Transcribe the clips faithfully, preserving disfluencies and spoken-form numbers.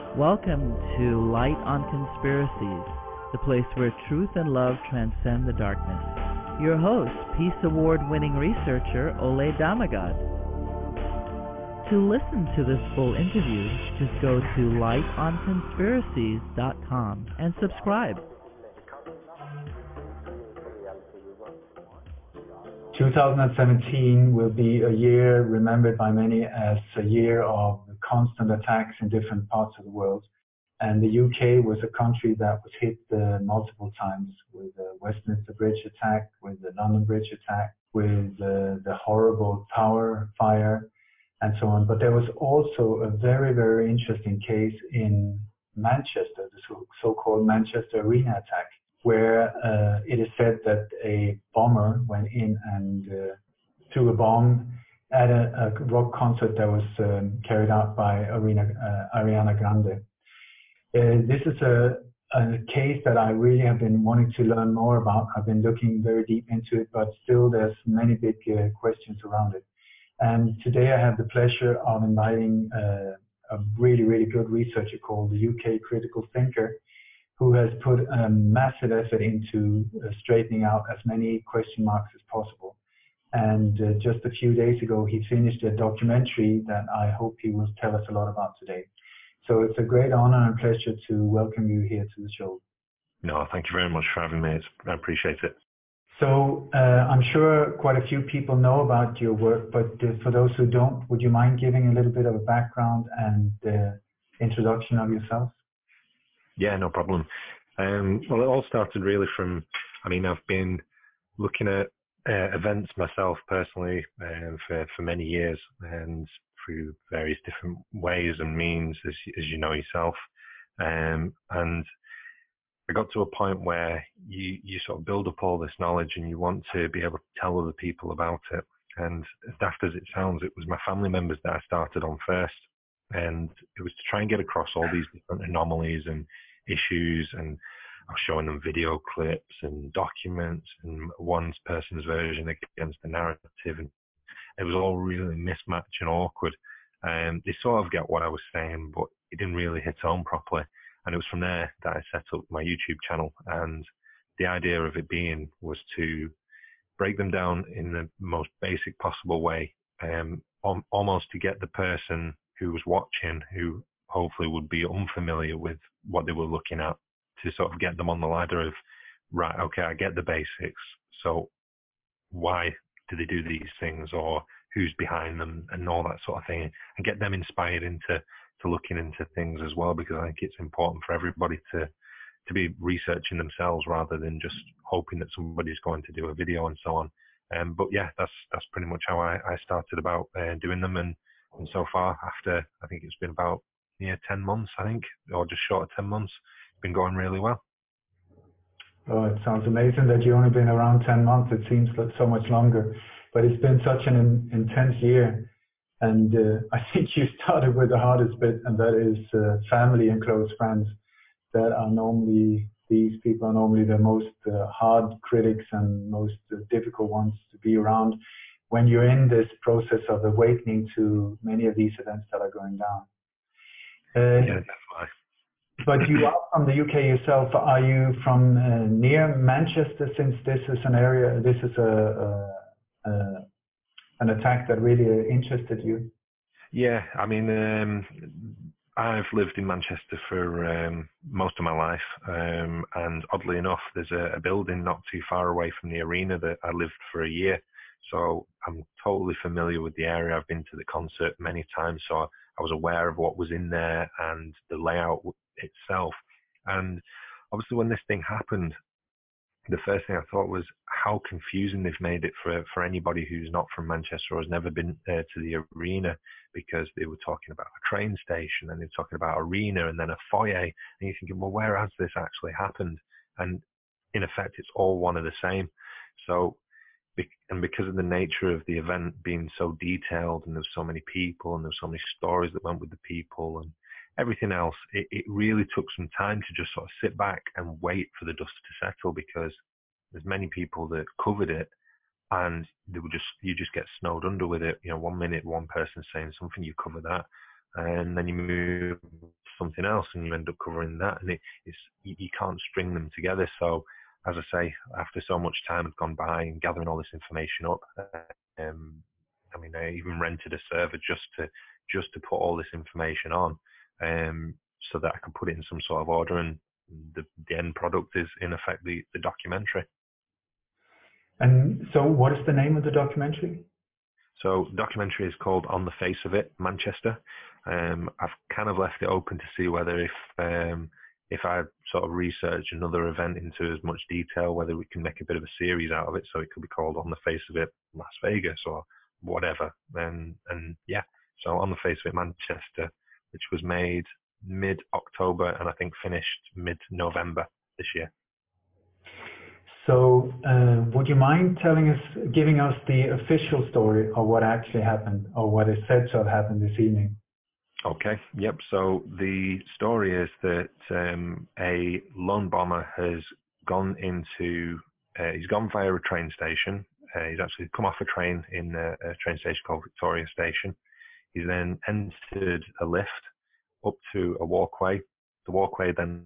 Welcome to Light on Conspiracies, the place where truth and love transcend the darkness. Your host, Peace Award-winning researcher Ole Damagad. To listen to this full interview, just go to light on conspiracies dot com and subscribe. two thousand seventeen will be a year remembered by many as a year of constant attacks in different parts of the world. And the U K was a country that was hit uh, multiple times with the Westminster Bridge attack, with the London Bridge attack, with uh, the horrible Tower fire, and so on. But there was also a very, very interesting case in Manchester, the so- so-called Manchester Arena attack, where uh, it is said that a bomber went in and uh, threw a bomb at a, a rock concert that was um, carried out by Arena, uh, Ariana Grande. Uh, this is a, a case that I really have been wanting to learn more about. I've been looking very deep into it, but still there's many big uh, questions around it. And today I have the pleasure of inviting uh, a really, really good researcher called the U K Critical Thinker, who has put a massive effort into uh, straightening out as many question marks as possible. And uh, just a few days ago, he finished a documentary that I hope he will tell us a lot about today. So it's a great honor and pleasure to welcome you here to the show. No, thank you very much for having me. It's, I appreciate it. So uh, I'm sure quite a few people know about your work, but uh, for those who don't, would you mind giving a little bit of a background and uh, introduction of yourself? Yeah, no problem. Um, well, it all started really from, I mean, I've been looking at uh, events myself personally um, for, for many years and through various different ways and means, as, as you know yourself. Um, and I got to a point where you, you sort of build up all this knowledge and you want to be able to tell other people about it. And as daft as it sounds, it was my family members that I started on first. And it was to try and get across all these different anomalies and issues, and I was showing them video clips and documents and one person's version against the narrative, and it was all really mismatched and awkward. And they sort of get what I was saying, but it didn't really hit home properly. And it was from there that I set up my YouTube channel, and the idea of it being was to break them down in the most basic possible way, um, almost to get the person who was watching, who hopefully would be unfamiliar with what they were looking at, to sort of get them on the ladder of, right, okay, I get the basics. So why do they do these things, or who's behind them, and all that sort of thing, and get them inspired into to looking into things as well, because I think it's important for everybody to to be researching themselves rather than just hoping that somebody's going to do a video and so on. Um, but yeah, that's that's pretty much how I, I started about uh, doing them, and and so far, after I think it's been about yeah ten months, I think, or just short of ten months, it's been going really well. Oh, it sounds amazing that you've only been around ten months. It seems like so much longer, but it's been such an in, intense year. And uh, I think you started with the hardest bit, and that is uh, family and close friends. That are normally, these people are normally the most uh, hard critics and most uh, difficult ones to be around when you're in this process of awakening to many of these events that are going down. Uh, yeah, definitely. But you are from the U K yourself. Are you from uh, near Manchester, since this is an area, this is a, a, a an attack that really interested you? Yeah, I mean, um, I've lived in Manchester for um, most of my life, um, and oddly enough, there's a, a building not too far away from the arena that I lived for a year. So I'm totally familiar with the area. I've been to the concert many times, so I was aware of what was in there and the layout itself. And obviously when this thing happened, the first thing I thought was how confusing they've made it for, for anybody who's not from Manchester or has never been there to the arena, because they were talking about a train station and they were talking about arena and then a foyer. And you're thinking, well, where has this actually happened? And in effect, it's all one of the same. So, and because of the nature of the event being so detailed, and there's so many people and there's so many stories that went with the people and everything else, it, it really took some time to just sort of sit back and wait for the dust to settle, because there's many people that covered it and they were just, you just get snowed under with it. You know, one minute one person's saying something, you cover that. and then you move to something else and you end up covering that, and it, it's you, you can't string them together. So, as I say, after so much time had gone by and gathering all this information up, um, I mean, I even rented a server just to just to put all this information on, um, so that I could put it in some sort of order, and the, the end product is in effect the, the documentary. And so, what is the name of the documentary? So, the documentary is called On the Face of It, Manchester. Um, I've kind of left it open to see whether if um, if I sort of research another event into as much detail, whether we can make a bit of a series out of it. So it could be called On the Face of It, Las Vegas, or whatever. And and yeah, so On the Face of It, Manchester, which was made mid-October and I think finished mid-November this year. So, uh, would you mind telling us, giving us the official story of what actually happened, or what is said to have happened this evening? Okay, yep. So the story is that um, a lone bomber has gone into, uh, he's gone via a train station. Uh, he's actually come off a train in a, a train station called Victoria Station. He's then entered a lift up to a walkway. The walkway then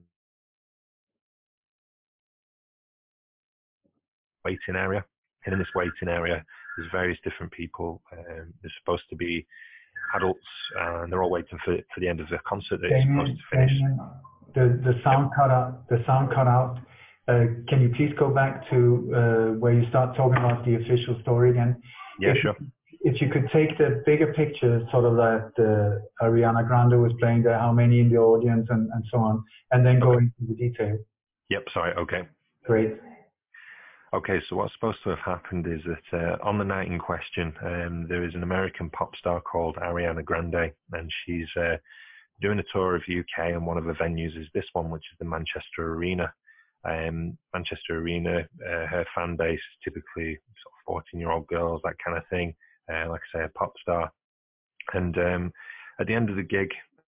waiting area, and in this waiting area there's various different people. Um, there's supposed to be adults, and they're all waiting for for the end of the concert that is supposed to finish. Damien, the the sound yep. cut out. The sound cut out. Uh, can you please go back to uh, where you start talking about the official story again? Yeah, if, sure. If you could take the bigger picture, sort of that uh, Ariana Grande was playing there, how many in the audience, and, and so on, and then go okay. into the detail. Yep. Sorry. Okay. Great. Okay, so what's supposed to have happened is that uh, on the night in question, um, there is an American pop star called Ariana Grande, and she's uh, doing a tour of U K, and one of the venues is this one, which is the Manchester Arena. Um, Manchester Arena, uh, her fan base is typically sort of fourteen-year-old girls, that kind of thing. Uh, like I say, a pop star. And um, at the end of the gig,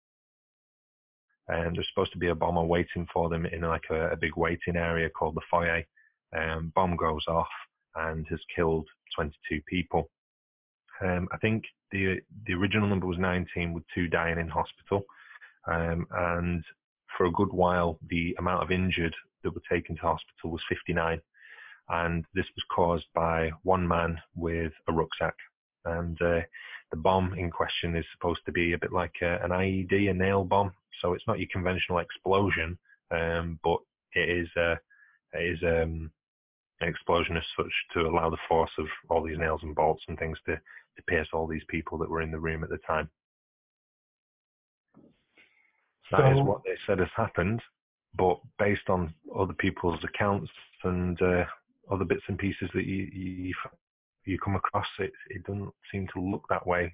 um, there's supposed to be a bomber waiting for them in like a, a big waiting area called the foyer. Um, bomb goes off and has killed twenty-two people. Um, I think the the original number was nineteen, with two dying in hospital. Um, and for a good while, the amount of injured that were taken to hospital was fifty-nine. And this was caused by one man with a rucksack. And uh, the bomb in question is supposed to be a bit like a, an I E D, a nail bomb. So it's not your conventional explosion, um, but it is uh, it is um, an explosion as such to allow the force of all these nails and bolts and things to, to pierce all these people that were in the room at the time. So, that is what they said has happened, but based on other people's accounts and uh, other bits and pieces that you, you you come across, it it doesn't seem to look that way.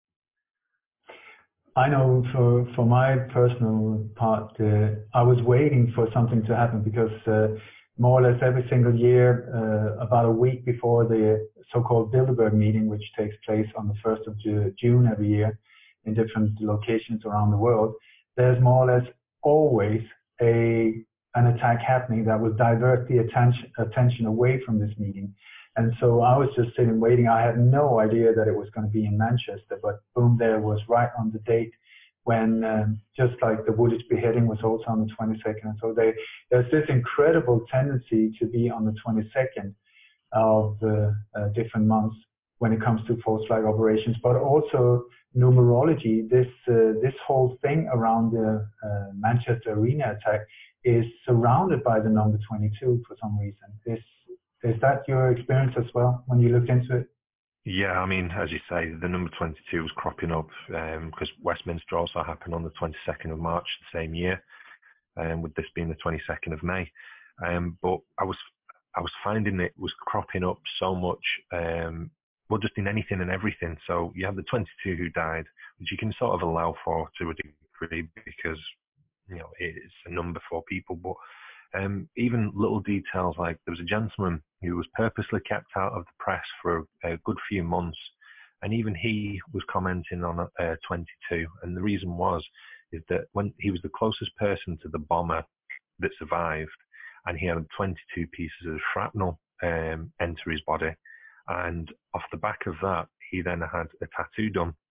I know for for my personal part, uh, I was waiting for something to happen because uh, more or less every single year, uh, about a week before the so-called Bilderberg meeting, which takes place on the first of June every year in different locations around the world, there's more or less always a an attack happening that will divert the attention attention away from this meeting. And so I was just sitting waiting. I had no idea that it was going to be in Manchester, but boom, there was right on the date when um, just like the Woolwich beheading was also on the twenty-second. And so they, there's this incredible tendency to be on the twenty-second of the uh, different months when it comes to false flag operations, but also numerology. This uh, this whole thing around the uh, Manchester Arena attack is surrounded by the number twenty-two for some reason. Is is that your experience as well when you looked into it? Yeah, I mean, as you say, the number twenty-two was cropping up because um, Westminster also happened on the twenty-second of March the same year, um, with this being the twenty-second of May. Um, but I was I was finding it was cropping up so much, um, well, just in anything and everything. So you have the twenty-two who died, which you can sort of allow for to a degree because, you know, it's a number for people. But um, even little details like there was a gentleman who was purposely kept out of the press for a, a good few months, and even he was commenting on uh, twenty-two. And the reason was is that when he was the closest person to the bomber that survived, and he had twenty-two pieces of shrapnel um, enter his body, and off the back of that, he then had a tattoo done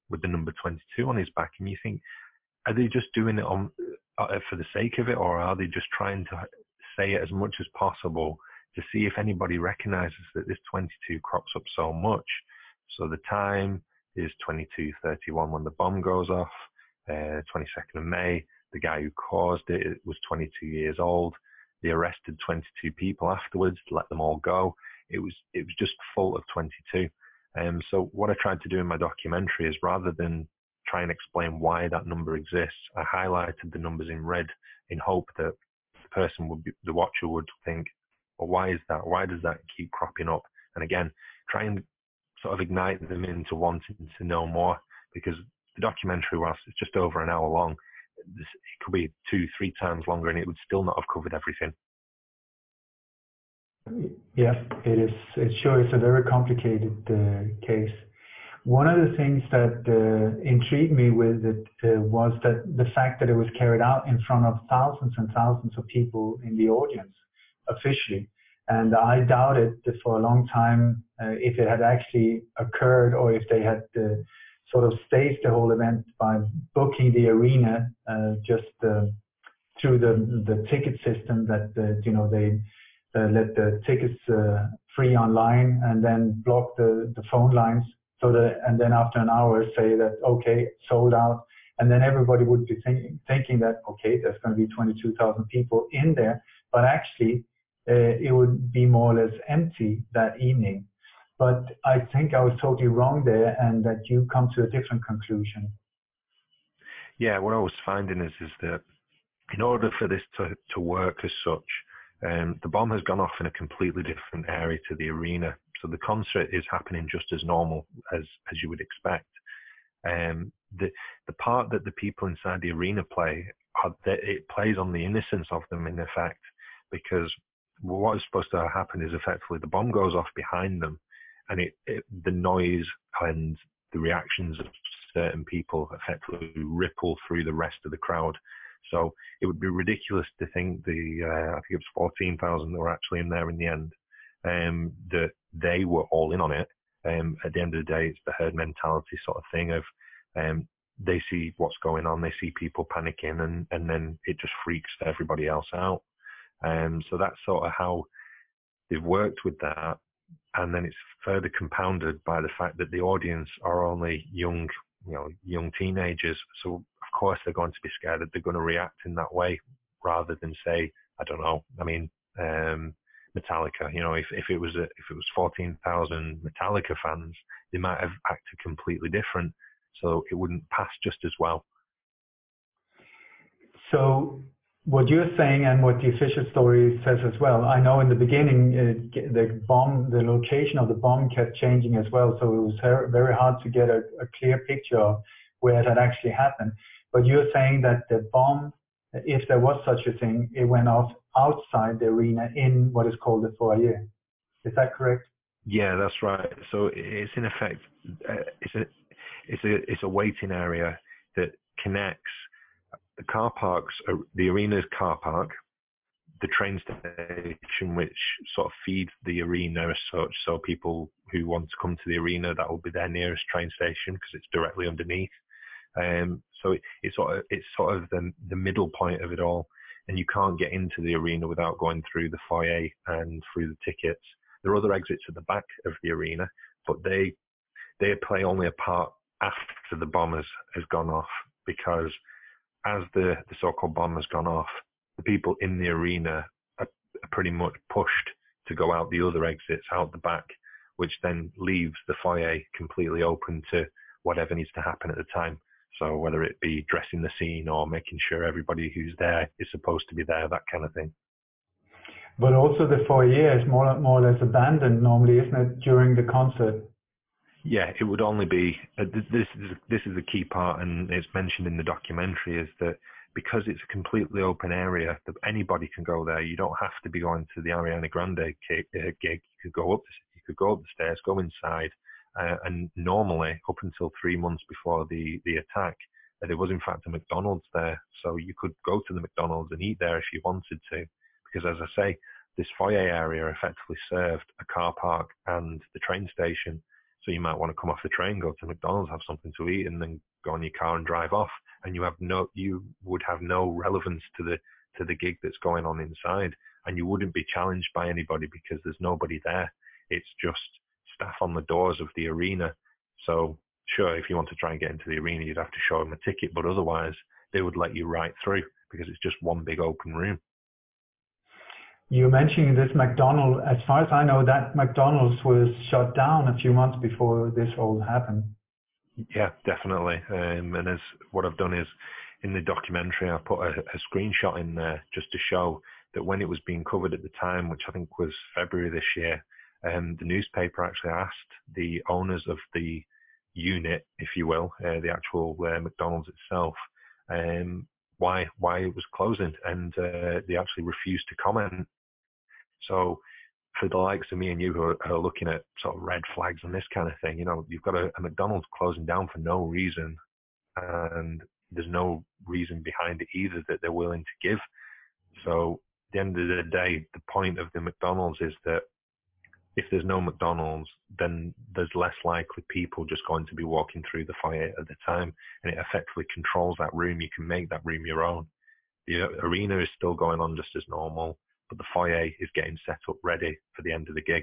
with the number twenty-two on his back, and you think, are they just doing it on uh, for the sake of it, or are they just trying to say it as much as possible to see if anybody recognizes that this twenty-two crops up so much? So the time is twenty-two thirty-one when the bomb goes off, uh, twenty-second of May. The guy who caused it, it was twenty-two years old. They arrested twenty-two people afterwards, let them all go. It was it was just full of twenty-two. Um, so what I tried to do in my documentary is, rather than try and explain why that number exists, I highlighted the numbers in red in hope that the person would be, the watcher would think, well, why is that? Why does that keep cropping up? And again, try and sort of ignite them into wanting to know more, because the documentary, whilst it's just over an hour long, this, it could be two, three times longer, and it would still not have covered everything. Yeah, it is. It sure is a very complicated uh, case. One of the things that uh, intrigued me with it uh, was that the fact that it was carried out in front of thousands and thousands of people in the audience officially. And I doubted for a long time uh, if it had actually occurred, or if they had uh, sort of staged the whole event by booking the arena uh, just uh, through the the ticket system, that uh, you know they uh, let the tickets uh, free online and then block the, the phone lines, so that, and then after an hour say that okay, sold out, and then everybody would be thinking thinking that okay, there's going to be twenty-two thousand people in there, but actually uh, it would be more or less empty that evening. But I think I was totally wrong there, and that you come to a different conclusion. Yeah, what I was finding is is that in order for this to, to work as such, um, the bomb has gone off in a completely different area to the arena. So the concert is happening just as normal as, as you would expect. Um, the the part that the people inside the arena play, are that it plays on the innocence of them in effect, because what is supposed to happen is effectively the bomb goes off behind them, and it, it the noise and the reactions of certain people effectively ripple through the rest of the crowd. So it would be ridiculous to think the uh, I think it was fourteen thousand that were actually in there in the end, um, that they were all in on it. Um, at the end of the day, it's the herd mentality sort of thing of um, they see what's going on, they see people panicking, and, and then it just freaks everybody else out. Um, so that's sort of how they've worked with that. And then it's further compounded by the fact that the audience are only young, you know, young teenagers. So of course they're going to be scared that they're going to react in that way, rather than say, I don't know, I mean, um, Metallica, you know, if, if it was a, if it was fourteen thousand Metallica fans, they might have acted completely different. So it wouldn't pass just as well. So what you're saying, and what the official story says as well, I know in the beginning uh, the bomb, the location of the bomb kept changing as well, so it was very hard to get a, a clear picture of where it had actually happened. But you're saying that the bomb, if there was such a thing, it went off outside the arena in what is called the foyer. Is that correct? Yeah, that's right. So it's in effect, uh, it's a it's a it's a waiting area that connects the car parks, uh, the arena's car park, the train station, which sort of feeds the arena as such. So people who want to come to the arena, that will be their nearest train station because it's directly underneath. Um, so it, it's sort of it's sort of the the middle point of it all, and you can't get into the arena without going through the foyer and through the tickets. There are other exits at the back of the arena, but they they play only a part after the bomb has, has gone off, because as the, the so-called bomb has gone off, the people in the arena are, are pretty much pushed to go out the other exits out the back, which then leaves the foyer completely open to whatever needs to happen at the time. So whether it be dressing the scene or making sure everybody who's there is supposed to be there, that kind of thing. But also the foyer is more, more or less abandoned normally, isn't it, during the concert? Yeah, it would only be, uh, this is this is the key part, and it's mentioned in the documentary, is that because it's a completely open area, that anybody can go there. You don't have to be going to the Ariana Grande gig. You could go up, you could go up the stairs, go inside, uh, and normally, up until three months before the, the attack, uh, there was in fact a McDonald's there. So you could go to the McDonald's and eat there if you wanted to, because as I say, this foyer area effectively served a car park and the train station. So you might want to come off the train, go to McDonald's, have something to eat, and then go in your car and drive off. And you have no, you would have no relevance to the to the gig that's going on inside, and you wouldn't be challenged by anybody because there's nobody there. It's just staff on the doors of the arena. So sure, if you want to try and get into the arena, you'd have to show them a ticket, but otherwise they would let you right through because it's just one big open room. You mentioned this McDonald's. As far as I know, that McDonald's was shut down a few months before this all happened. Yeah, definitely. Um, and as what I've done is, in the documentary, I put a, a screenshot in there just to show that when it was being covered at the time, which I think was February this year, um, the newspaper actually asked the owners of the unit, if you will, uh, the actual uh, McDonald's itself, um, why why it was closing, and uh, they actually refused to comment. So for the likes of me and you who are, who are looking at sort of red flags and this kind of thing, you know, you've got a, a McDonald's closing down for no reason, and there's no reason behind it either that they're willing to give. So at the end of the day, the point of the McDonald's is that if there's no McDonald's, then there's less likely people just going to be walking through the foyer at the time, and it effectively controls that room. You can make that room your own. The arena is still going on just as normal, but the foyer is getting set up ready for the end of the gig.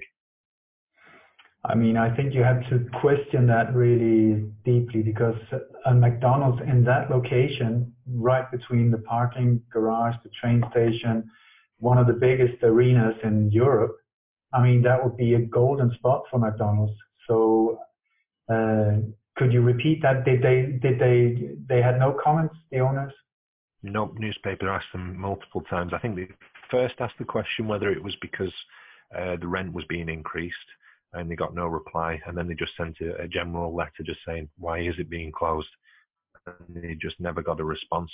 I mean, I think you have to question that really deeply, because a McDonald's in that location, right between the parking garage, the train station, one of the biggest arenas in Europe, I mean, that would be a golden spot for McDonald's. So uh, could you repeat that? Did they, did they, they had no comments, the owners? No, newspaper asked them multiple times. I think they first asked the question whether it was because uh, the rent was being increased, and they got no reply. And then they just sent a, a general letter just saying, why is it being closed? And they just never got a response.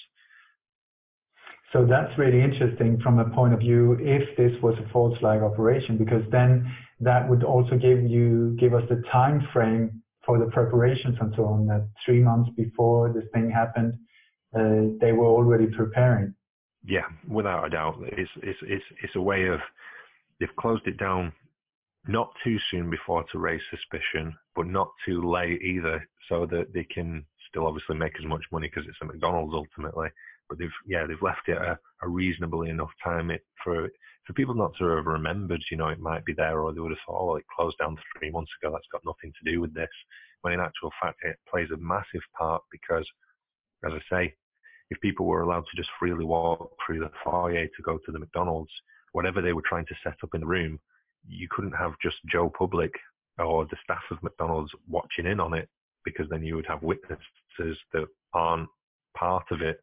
So that's really interesting from a point of view if this was a false flag operation, because then that would also give you give us the time frame for the preparations and so on, that three months before this thing happened, uh, they were already preparing. Yeah, without a doubt. It's, it's, it's, it's a way of, they've closed it down not too soon before to raise suspicion, but not too late either, so that they can still obviously make as much money because it's a McDonald's ultimately. But they've, yeah, they've left it a, a reasonably enough time it for for people not to have remembered, you know, it might be there, or they would have thought, oh, well, it closed down three months ago, that's got nothing to do with this. When in actual fact, it plays a massive part because, as I say, if people were allowed to just freely walk through the foyer to go to the McDonald's, whatever they were trying to set up in the room, you couldn't have just Joe Public or the staff of McDonald's watching in on it, because then you would have witnesses that aren't part of it.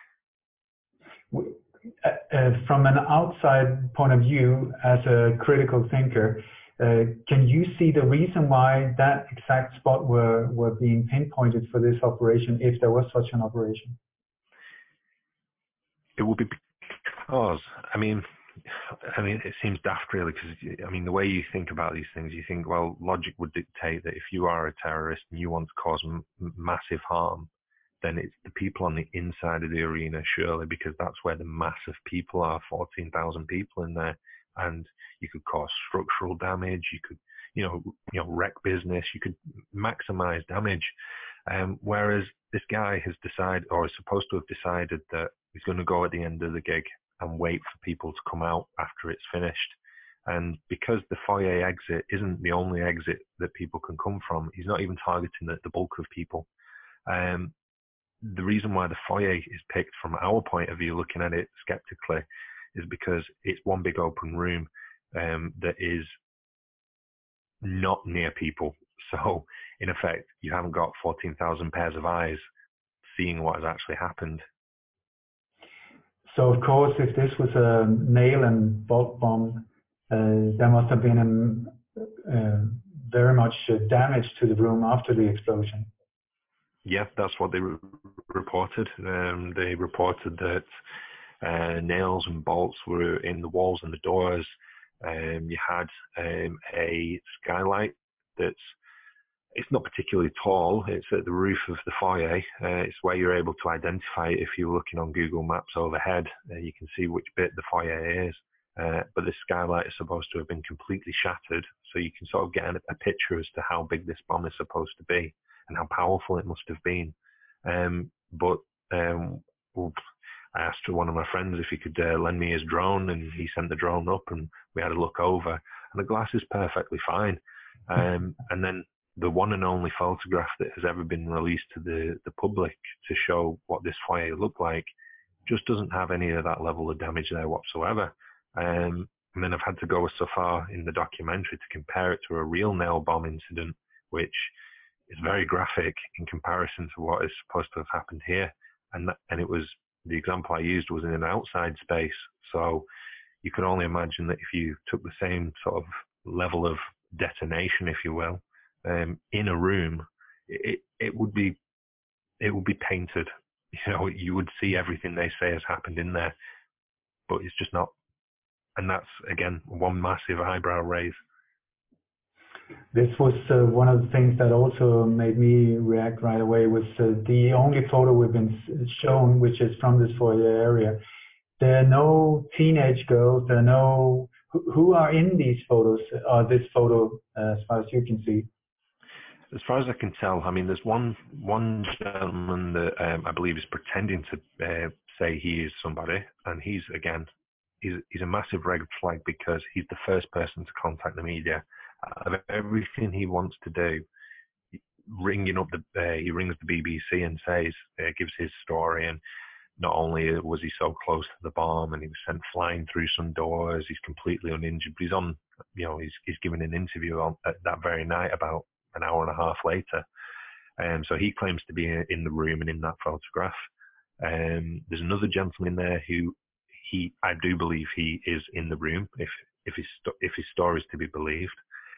Uh, uh, from an outside point of view, as a critical thinker, uh, can you see the reason why that exact spot were, were being pinpointed for this operation, if there was such an operation? It would be because, I mean, I mean, it seems daft really, because, I mean, the way you think about these things, you think, well, logic would dictate that if you are a terrorist and you want to cause m- massive harm, then it's the people on the inside of the arena, surely, because that's where the mass of people are, fourteen thousand people in there, and you could cause structural damage, you could, you know, you know, wreck business, you could maximize damage. Um, whereas this guy has decided, or is supposed to have decided, that he's going to go at the end of the gig and wait for people to come out after it's finished. And because the foyer exit isn't the only exit that people can come from, he's not even targeting the, the bulk of people. Um, the reason why the foyer is picked from our point of view, looking at it skeptically, is because it's one big open room um, that is not near people. So in effect, you haven't got fourteen thousand pairs of eyes seeing what has actually happened. So of course, if this was a nail and bolt bomb, uh, there must have been a, uh, very much damage to the room after the explosion. Yeah, that's what they re- reported. Um, they reported that uh, nails and bolts were in the walls and the doors. Um, you had um, a skylight that's, it's not particularly tall. It's at the roof of the foyer. Uh, it's where you're able to identify it if you're looking on Google Maps overhead. Uh, you can see which bit the foyer is. uh, but the skylight is supposed to have been completely shattered, so you can sort of get a, a picture as to how big this bomb is supposed to be and how powerful it must have been. Um, but um, well, I asked one of my friends if he could uh, lend me his drone, and he sent the drone up, and we had a look over, and the glass is perfectly fine. Um, and then the one and only photograph that has ever been released to the, the public to show what this foyer looked like just doesn't have any of that level of damage there whatsoever. Um, and then I've had to go so far in the documentary to compare it to a real nail bomb incident, which is very graphic in comparison to what is supposed to have happened here. And that, and it was, the example I used was in an outside space. So you can only imagine that if you took the same sort of level of detonation, if you will, um, in a room, it, it would be, it would be painted. You know, you would see everything they say has happened in there, but it's just not. And that's, again, one massive eyebrow raise. This was uh, one of the things that also made me react right away, was uh, the only photo we've been shown, which is from this foyer area. There are no teenage girls, there are no, who, who are in these photos, or this photo, uh, as far as you can see? As far as I can tell, I mean, there's one one gentleman that um, I believe is pretending to uh, say he is somebody, and he's, again, he's, he's a massive red flag because he's the first person to contact the media. Of everything he wants to do, ringing up the, uh, he rings the B B C and says, uh, gives his story, and not only was he so close to the bomb and he was sent flying through some doors, he's completely uninjured, but he's on, you know, he's, he's giving an interview on uh, that very night about an hour and a half later. Um, so he claims to be in the room and in that photograph. Um, there's another gentleman there who he, I do believe he is in the room, if, if his, if his story is to be believed.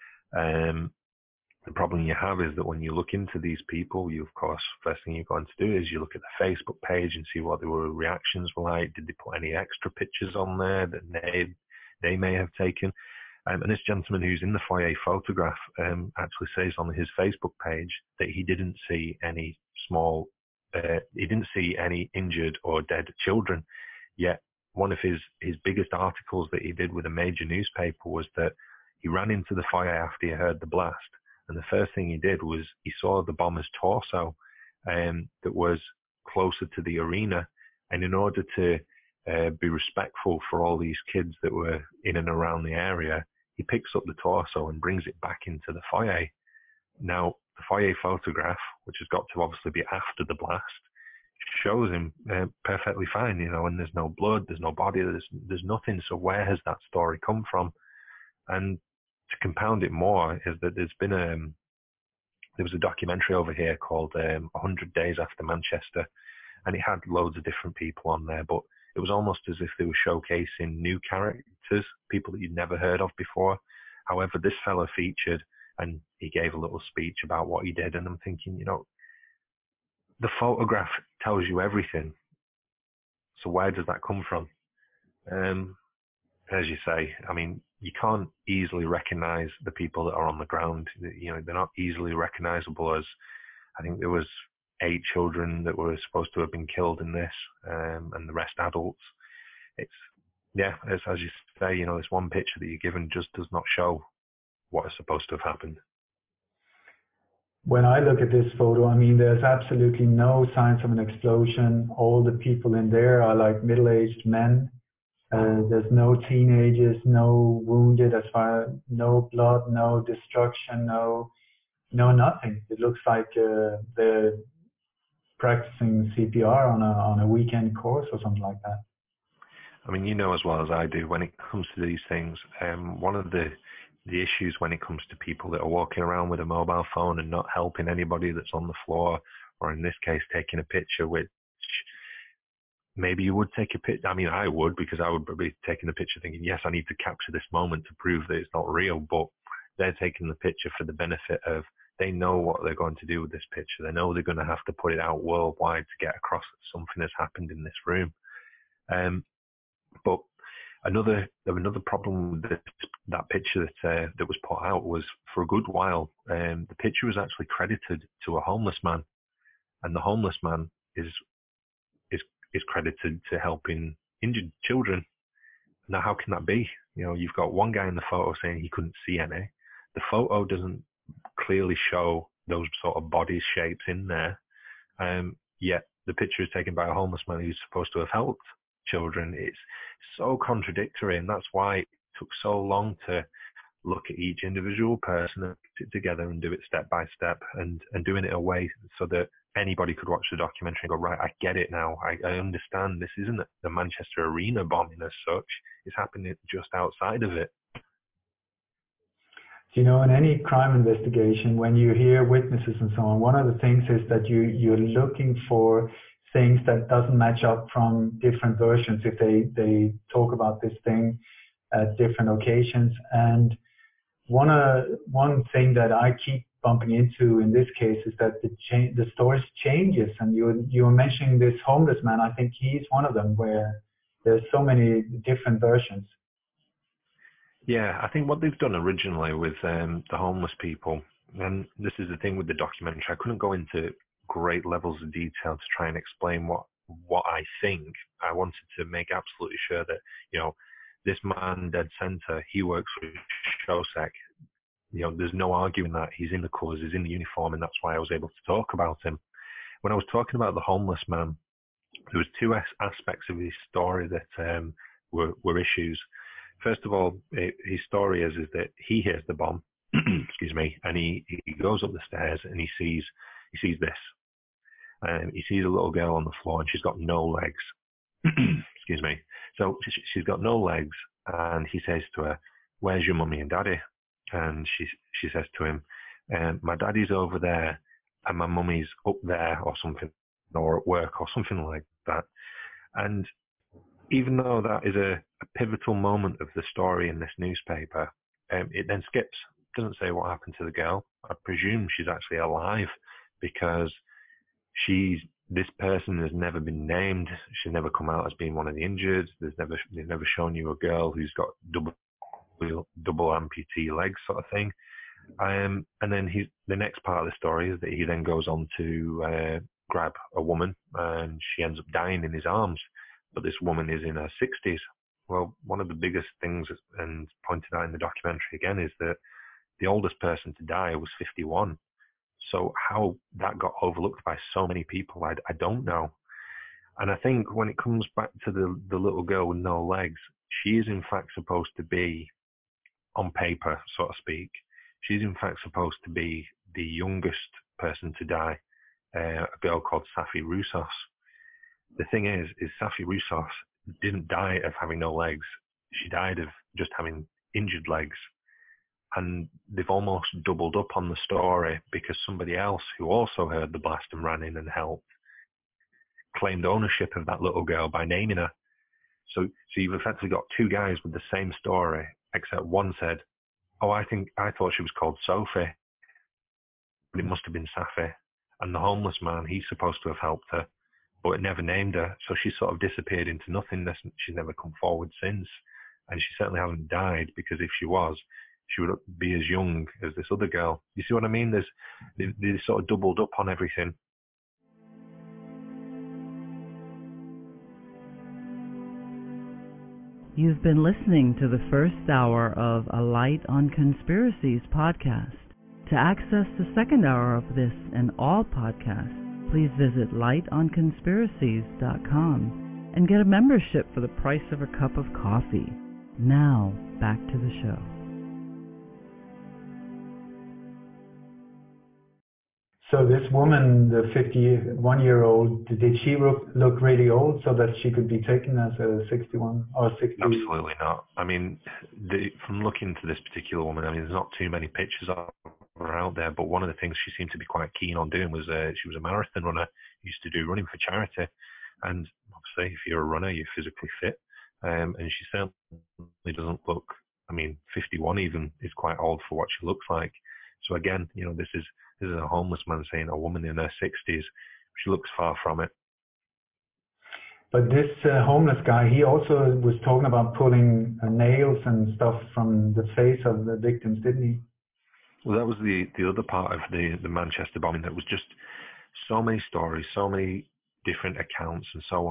Um, the problem you have is that when you look into these people, you, of course, first thing you're going to do is you look at the Facebook page and see what their reactions were like. Did they put any extra pictures on there that they, they may have taken? Um, and this gentleman who's in the foyer photograph um, actually says on his Facebook page that he didn't see any small, uh, he didn't see any injured or dead children. Yet one of his, his biggest articles that he did with a major newspaper was that he ran into the foyer after he heard the blast. And the first thing he did was he saw the bomber's torso um, that was closer to the arena. And in order to uh, be respectful for all these kids that were in and around the area, he picks up the torso and brings it back into the foyer. Now, the foyer photograph, which has got to obviously be after the blast, shows him uh, perfectly fine, you know, and there's no blood, there's no body, there's, there's nothing. So where has that story come from? And to compound it more is that there's been a, there was a documentary over here called um, one hundred days After Manchester, and it had loads of different people on there, but it was almost as if they were showcasing new characters, people that you'd never heard of before. However, this fellow featured, and he gave a little speech about what he did, and I'm thinking, you know, the photograph tells you everything. So where does that come from? Um, as you say, I mean, you can't easily recognize the people that are on the ground. You know, they're not easily recognizable as, I think there was eight children that were supposed to have been killed in this, um, and the rest adults. It's, yeah, as, as you say, you know, this one picture that you're given just does not show what is supposed to have happened. When I look at this photo, I mean, there's absolutely no signs of an explosion. All the people in there are like middle-aged men. Uh, there's no teenagers, no wounded, as far no blood, no destruction, no, no nothing. It looks like uh, they're practicing C P R on a on a weekend course or something like that. I mean, you know as well as I do, when it comes to these things, um, one of the the issues when it comes to people that are walking around with a mobile phone and not helping anybody that's on the floor, or in this case, taking a picture, which maybe you would take a picture. I mean, I would, because I would be taking the picture thinking, yes, I need to capture this moment to prove that it's not real, but they're taking the picture for the benefit of, they know what they're going to do with this picture. They know they're going to have to put it out worldwide to get across that something has happened in this room. Um, but another another problem with this, that picture that uh, that was put out was, for a good while, um, the picture was actually credited to a homeless man, and the homeless man is is is credited to helping injured children. Now, how can that be? You know, you've got one guy in the photo saying he couldn't see any. The photo doesn't clearly show those sort of body shapes in there. Um, yet the picture is taken by a homeless man who's supposed to have helped children. It's so contradictory, and that's why it took so long to look at each individual person and put it together and do it step by step, and, and doing it a way so that anybody could watch the documentary and go, right, I get it now. I, I understand this isn't the Manchester Arena bombing as such. It's happening just outside of it. You know, in any crime investigation, when you hear witnesses and so on, one of the things is that you, you're looking for things that doesn't match up from different versions if they, they talk about this thing at different occasions. And one, uh, one thing that I keep bumping into in this case is that the, cha- the story changes. And you, you were mentioning this homeless man. I think he's one of them where there's so many different versions. Yeah, I think what they've done originally with um, the homeless people, and this is the thing with the documentary, I couldn't go into great levels of detail to try and explain what what I think. I wanted to make absolutely sure that, you know, this man, dead center, he works for Shosek. You know, there's no arguing that. He's in the colours, he's in the uniform, and that's why I was able to talk about him. When I was talking about the homeless man, there was two as- aspects of his story that um, were, were issues. First of all, it, his story is, is that he hears the bomb, excuse me, and he, he goes up the stairs and he sees he sees this. Um, he sees a little girl on the floor and she's got no legs. Excuse me. So she, she's got no legs, and he says to her, "Where's your mummy and daddy?" And she she says to him, um, "My daddy's over there and my mummy's up there," or something, or at work or something like that. And even though that is a, a pivotal moment of the story in this newspaper, um, it then skips. It doesn't say what happened to the girl. I presume she's actually alive, because she's this person has never been named. She's never come out as being one of the injured. There's never they've never shown you a girl who's got double double amputee legs, sort of thing. Um, and then he, the next part of the story is that he then goes on to uh, grab a woman, and she ends up dying in his arms. But this woman is in her sixties. Well, one of the biggest things, and pointed out in the documentary again, is that the oldest person to die was fifty-one. So how that got overlooked by so many people, I, I don't know. And I think when it comes back to the, the little girl with no legs, she is in fact supposed to be, on paper, so to speak, she's in fact supposed to be the youngest person to die, uh, a girl called Safi Roussos. The thing is, is Safi Roussos didn't die of having no legs. She died of just having injured legs. And they've almost doubled up on the story, because somebody else who also heard the blast and ran in and helped claimed ownership of that little girl by naming her. So, so you've effectively got two guys with the same story, except one said, "Oh, I think I thought she was called Sophie, but it must have been Safi." And the homeless man, he's supposed to have helped her, but it never named her. So she sort of disappeared into nothingness. She's never come forward since. And she certainly hasn't died, because if she was, she would be as young as this other girl. You see what I mean? There's, they, they sort of doubled up on everything. You've been listening to the first hour of A Light on Conspiracies podcast. To access the second hour of this and all podcasts, please visit light on conspiracies dot com and get a membership for the price of a cup of coffee. Now, back to the show. So this woman, the fifty-one-year-old, did she look, look really old so that she could be taken as a sixty-one or sixty? Absolutely not. I mean, the, from looking to this particular woman, I mean, there's not too many pictures of her out there, but one of the things she seemed to be quite keen on doing was uh, she was a marathon runner, used to do running for charity. And obviously, if you're a runner, you're physically fit. Um, and she certainly doesn't look, I mean, fifty-one even is quite old for what she looks like. So again, you know, this is this is a homeless man saying a woman in her sixties. She looks far from it. But this uh, homeless guy, he also was talking about pulling uh, nails and stuff from the face of the victims, didn't he? Well, that was the, the other part of the, the Manchester bombing. That was just so many stories, so many different accounts and so on.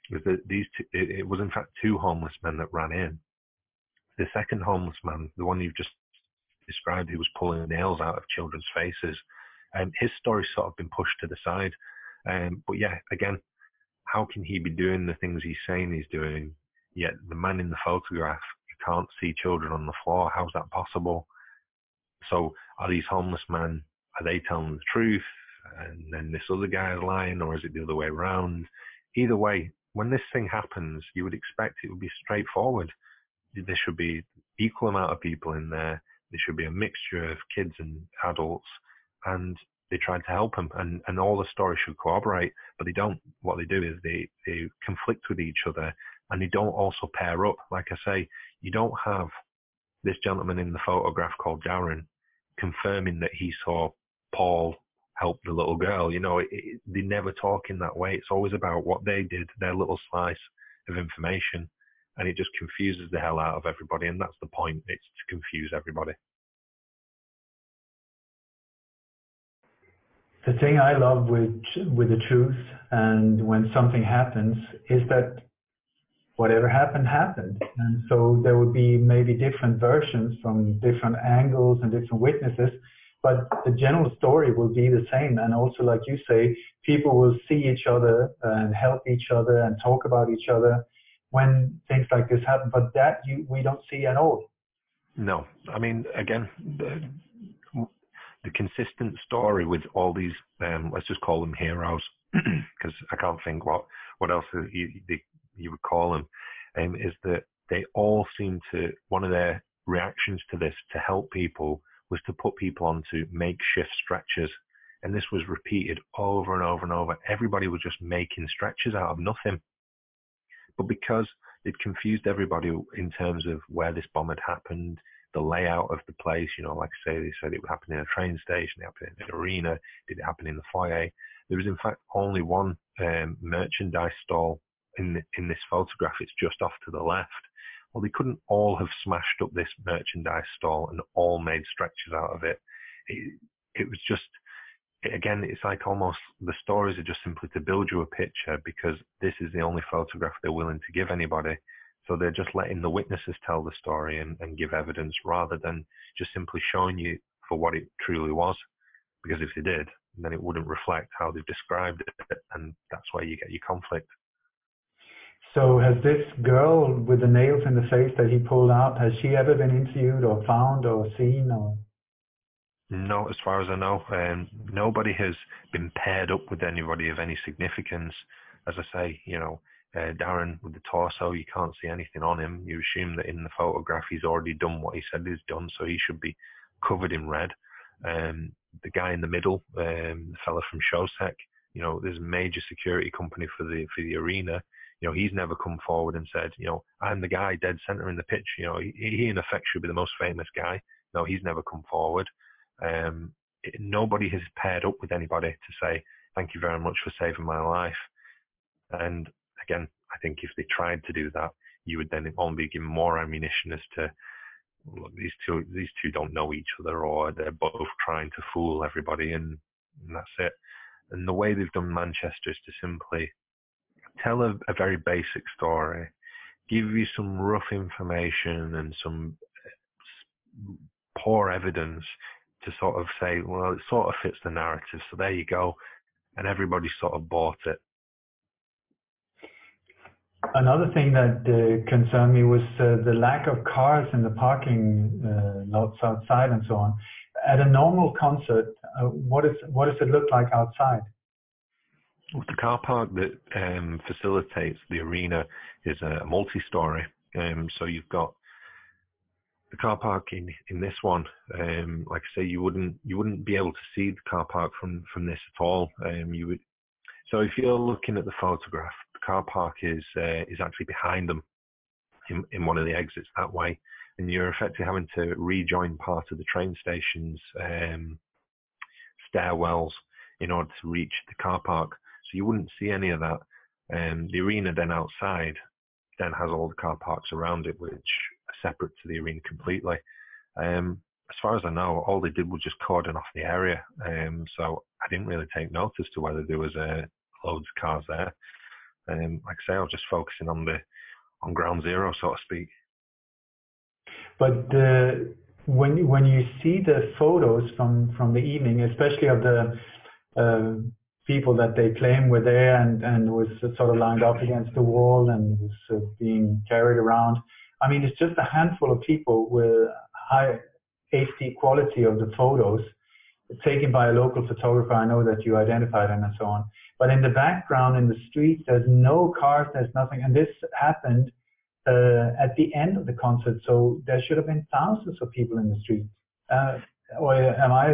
was that these two, it, it was in fact two homeless men that ran in. The second homeless man, the one you've just described, who was pulling nails out of children's faces, um, his story's sort of been pushed to the side. Um, but yeah, again, how can he be doing the things he's saying he's doing, yet the man in the photograph, you can't see children on the floor? How's that possible? So are these homeless men, are they telling the truth and then this other guy is lying, or is it the other way around? Either way, when this thing happens, you would expect it would be straightforward. There should be equal amount of people in there. There should be a mixture of kids and adults, and they tried to help him, and, and all the stories should corroborate, but they don't. What they do is they, they conflict with each other, and they don't also pair up. Like I say, you don't have this gentleman in the photograph called Darren confirming that he saw Paul help the little girl. You know, it, it, they never talk in that way. It's always about what they did, their little slice of information, and it just confuses the hell out of everybody, and that's the point. It's to confuse everybody. The thing I love with with the truth, and when something happens, is that whatever happened, happened. And so there would be maybe different versions from different angles and different witnesses, but the general story will be the same. And also, like you say, people will see each other and help each other and talk about each other when things like this happen. But that you, we don't see at all. No. I mean, again, the, the consistent story with all these, um, let's just call them heroes, because I can't think what, what else you, you would call them, um, is that they all seem to, one of their reactions to this, to help people, was to put people onto makeshift stretchers. And this was repeated over and over and over. Everybody was just making stretchers out of nothing. But because it confused everybody in terms of where this bomb had happened, the layout of the place, you know, like I say, they said it would happen in a train station, it happened in an arena, did it happen in the foyer? There was in fact only one um, merchandise stall in the, in this photograph. It's just off to the left. Well, they couldn't all have smashed up this merchandise stall and all made stretchers out of it. It, it was just, again, it's like almost the stories are just simply to build you a picture, because this is the only photograph they're willing to give anybody. So they're just letting the witnesses tell the story and, and give evidence, rather than just simply showing you for what it truly was. Because if they did, then it wouldn't reflect how they've described it, and that's where you get your conflict. So has this girl with the nails in the face that he pulled out, has she ever been interviewed or found or seen? Or? No, as far as I know, um, nobody has been paired up with anybody of any significance. As I say, you know, uh, Darren with the torso, you can't see anything on him. You assume that in the photograph he's already done what he said he's done, so he should be covered in red. Um, the guy in the middle, um, the fella from Showsec, you know, there's a major security company for the for the arena. You know, he's never come forward and said, you know, I'm the guy dead center in the pitch. You know, he, he in effect should be the most famous guy. No, he's never come forward. Um, it, nobody has paired up with anybody to say, thank you very much for saving my life. And again, I think if they tried to do that, you would then only be given more ammunition as to, look, these two, these two don't know each other, or they're both trying to fool everybody, and, and that's it. And the way they've done Manchester is to simply tell a, a very basic story, give you some rough information and some poor evidence to sort of say, well, it sort of fits the narrative, so there you go. And everybody sort of bought it. Another thing that uh, concerned me was uh, the lack of cars in the parking uh, lots outside and so on. At a normal concert, uh, what is what does it look like outside? Well, the car park that um, facilitates the arena is a multi-story. Um, so you've got the car park in, in this one. Um, like I say, you wouldn't you wouldn't be able to see the car park from, from this at all. Um, you would. So if you're looking at the photograph, the car park is uh, is actually behind them in, in one of the exits that way, and you're effectively having to rejoin part of the train station's um, stairwells in order to reach the car park. So you wouldn't see any of that. Um, the arena then outside then has all the car parks around it, which are separate to the arena completely. Um, as far as I know, all they did was just cordon off the area. Um, so I didn't really take notice to whether there was uh, loads of cars there. um, like I say, I was just focusing on the on ground zero, so to speak. But the, when when you see the photos from, from the evening, especially of the uh, people that they claim were there and, and was sort of lined up against the wall and was uh, being carried around, I mean, it's just a handful of people with high H D quality of the photos taken by a local photographer. I know that you identified him and so on. But in the background, in the streets, there's no cars, there's nothing. And this happened Uh, at the end of the concert, so there should have been thousands of people in the street. Uh, or am I,